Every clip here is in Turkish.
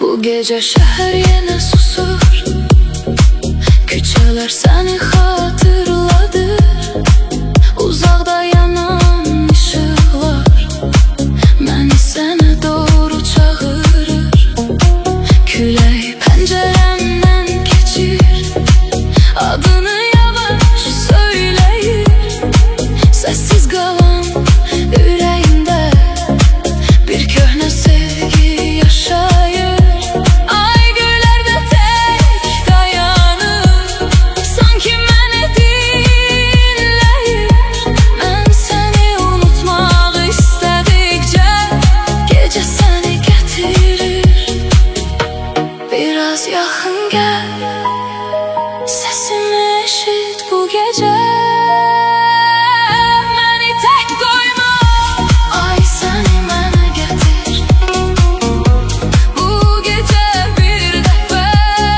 Bu gece şehir yine susur, küçeler seni hatırladı. Uzakda yanan ışıklar beni sana doğru çağırır. Külək penceremden geçir, adını yavaş söyleyir. Sessiz kalan yüreğimde bir köhne sevgi yaşayır. Ay gölerde tek dayanır, sanki beni dinleyir. Ben seni unutmak istedikçe gece seni getirir. Biraz yakın gel, sesimi eşit bu gece. Beni tek koyma, ay seni bana getir. Bu gece bir defa,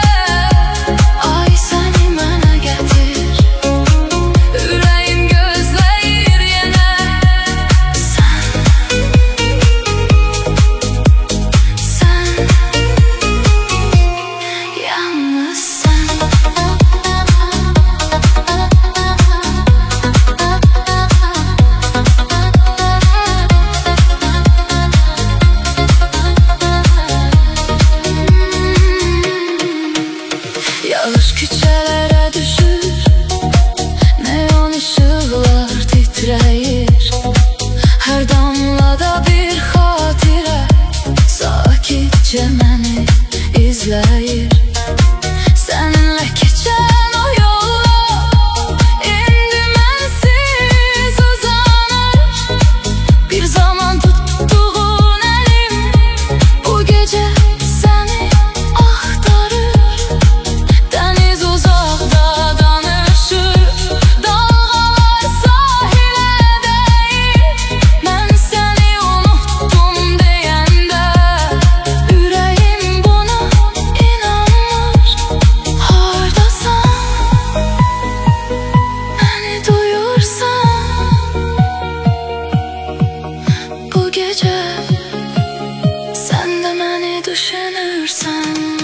ay seni bana getir. Yüreğim gözleyir yine sen, yalnız sen. Yağış küçelere düşür, neon ışıklar titreyir. Her damlada bir hatire sakitçe beni izleyir. Seninle geçen o yollar indi bensiz uzanır. Bir zaman tuttuğun elim bu gece seni aktarır. Deniz uzakta danışır, dalgalar sahile değir. Ben seni unuttum deyende yüreğim buna inanır. Hardasan, beni duyursan, bu gece sen de beni düşünürsen.